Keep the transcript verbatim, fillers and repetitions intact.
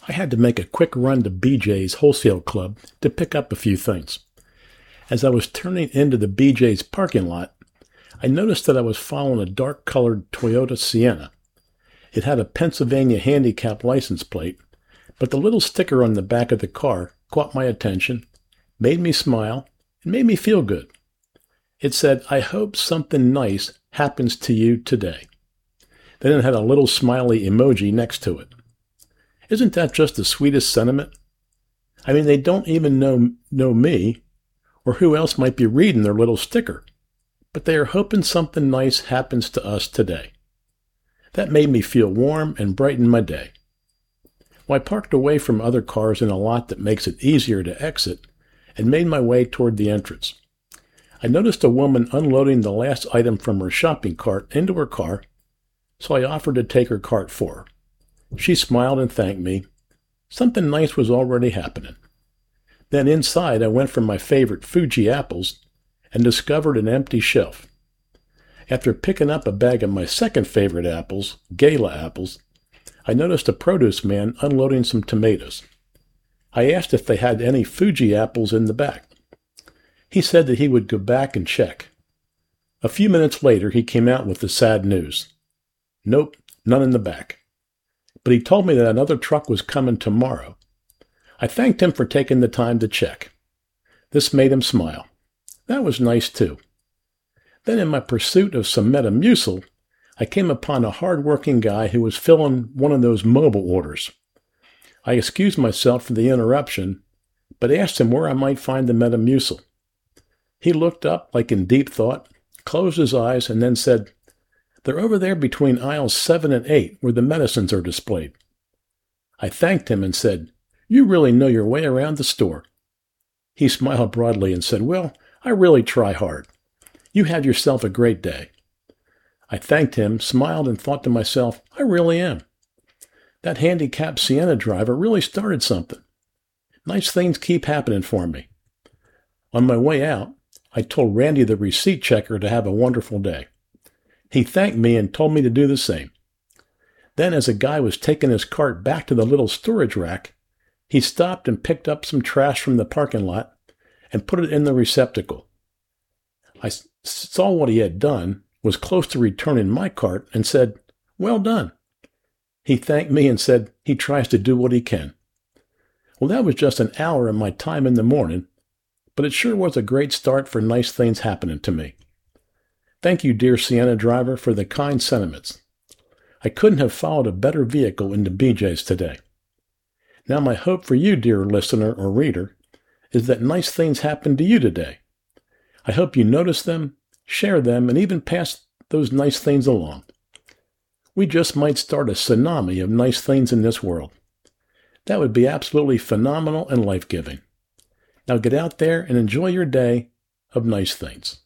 I had to make a quick run to B J's Wholesale Club to pick up a few things. As I was turning into the B J's parking lot, I noticed that I was following a dark-colored Toyota Sienna. It had a Pennsylvania handicap license plate, but the little sticker on the back of the car caught my attention, made me smile, and made me feel good. It said, "I hope something nice happens to you today." Then it had a little smiley emoji next to it. Isn't that just the sweetest sentiment? I mean, they don't even know, know me, or who else might be reading their little sticker, but they are hoping something nice happens to us today. That made me feel warm and brightened my day. Well, I parked away from other cars in a lot that makes it easier to exit and made my way toward the entrance. I noticed a woman unloading the last item from her shopping cart into her car, so I offered to take her cart for her. She smiled and thanked me. Something nice was already happening. Then inside, I went for my favorite Fuji apples and discovered an empty shelf. After picking up a bag of my second favorite apples, Gala apples, I noticed a produce man unloading some tomatoes. I asked if they had any Fuji apples in the back. He said that he would go back and check. A few minutes later, he came out with the sad news. Nope, none in the back. But he told me that another truck was coming tomorrow. I thanked him for taking the time to check. This made him smile. That was nice, too. Then in my pursuit of some Metamucil, I came upon a hard-working guy who was filling one of those mobile orders. I excused myself for the interruption, but asked him where I might find the Metamucil. He looked up like in deep thought, closed his eyes, and then said, "They're over there between aisles seven and eight, where the medicines are displayed." I thanked him and said, "You really know your way around the store." He smiled broadly and said, "Well, I really try hard. You have yourself a great day." I thanked him, smiled, and thought to myself, I really am. That handicapped Sienna driver really started something. Nice things keep happening for me. On my way out, I told Randy the receipt checker to have a wonderful day. He thanked me and told me to do the same. Then, as a guy was taking his cart back to the little storage rack, he stopped and picked up some trash from the parking lot and put it in the receptacle. I saw what he had done, was close to returning my cart, and said, "Well done." He thanked me and said he tries to do what he can. Well, that was just an hour of my time in the morning, but it sure was a great start for nice things happening to me. Thank you, dear Sienna driver, for the kind sentiments. I couldn't have followed a better vehicle into B J's today. Now my hope for you, dear listener or reader, is that nice things happen to you today. I hope you notice them, share them, and even pass those nice things along. We just might start a tsunami of nice things in this world. That would be absolutely phenomenal and life-giving. Now get out there and enjoy your day of nice things.